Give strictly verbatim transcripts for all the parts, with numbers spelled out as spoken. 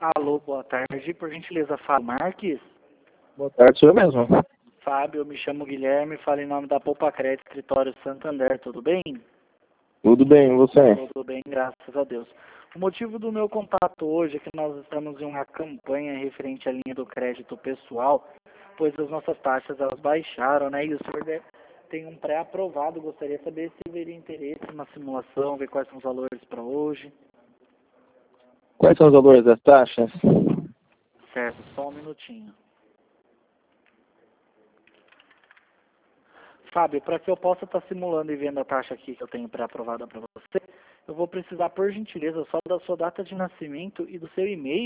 Alô, boa tarde. Por gentileza, Fábio Marques. Boa tarde, sou eu mesmo. Fábio, eu me chamo Guilherme, falo em nome da Poupa Crédito, escritório Santander, tudo bem? Tudo bem, e você? Tudo bem, graças a Deus. O motivo do meu contato hoje é que nós estamos em uma campanha referente à linha do crédito pessoal, pois as nossas taxas elas baixaram, né? E o senhor deve- tem um pré-aprovado, gostaria de saber se haveria interesse na simulação, ver quais são os valores para hoje. Quais são os valores das taxas? Certo, só um minutinho. Fábio, para que eu possa estar simulando e vendo a taxa aqui que eu tenho pré-aprovada para você, eu vou precisar, por gentileza, só da sua data de nascimento e do seu e-mail.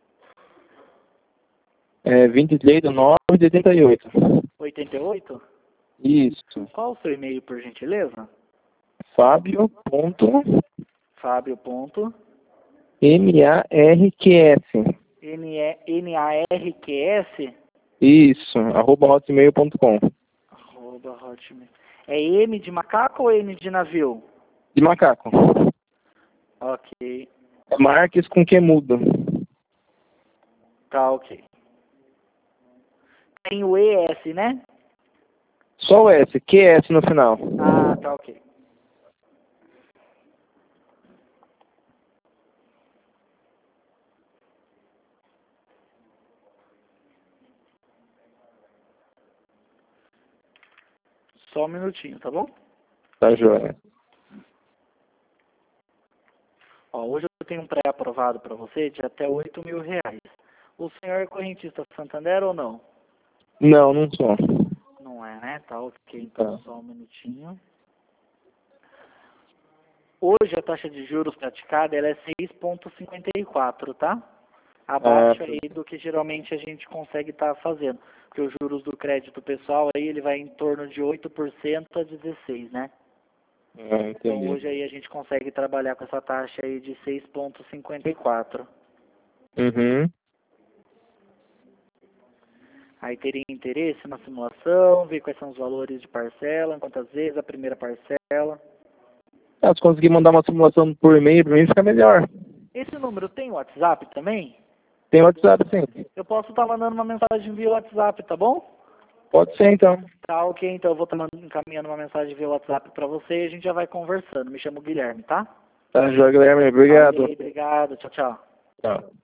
É vinte e três de nove de oitenta e oito. oitenta e oito? Isso. Qual o seu e-mail, por gentileza? Fábio ponto Fábio ponto Marques. N A R Q S Isso, arroba hotmail ponto com. arroba hotmail. É M de macaco ou N de navio? De macaco. Ok, É Marques com que muda. tá ok. Tem o E S, né? Só o S, Q S no final. Ah, tá ok. Só um minutinho, tá bom? Tá joia. Ó, hoje eu tenho um pré-aprovado para você de até oito mil reais. O senhor é correntista Santander ou não? Não, não sou. Não é, né? Tá ok, então Tá. só um minutinho. Hoje a taxa de juros praticada ela é seis vírgula cinquenta e quatro, tá? Abaixo Ah, aí do que geralmente a gente consegue estar fazendo. Porque os juros do crédito pessoal aí ele vai em torno de oito por cento a dezesseis, né? ah, Então entendi. hoje aí a gente consegue trabalhar com essa taxa aí de seis vírgula cinquenta e quatro. Uhum. Aí teria interesse na simulação, ver quais são os valores de parcela, quantas vezes a primeira parcela. Ah, se conseguir mandar uma simulação por e-mail pra mim fica melhor. Esse número tem WhatsApp também? Tem WhatsApp, sim. Eu posso estar mandando uma mensagem via WhatsApp, tá bom? Pode ser então. Tá ok, então eu vou estar encaminhando uma mensagem via WhatsApp para você e a gente já vai conversando. Me chamo Guilherme, tá? Tá joia, Guilherme. Obrigado. Ok, obrigado, tchau, tchau. Tchau.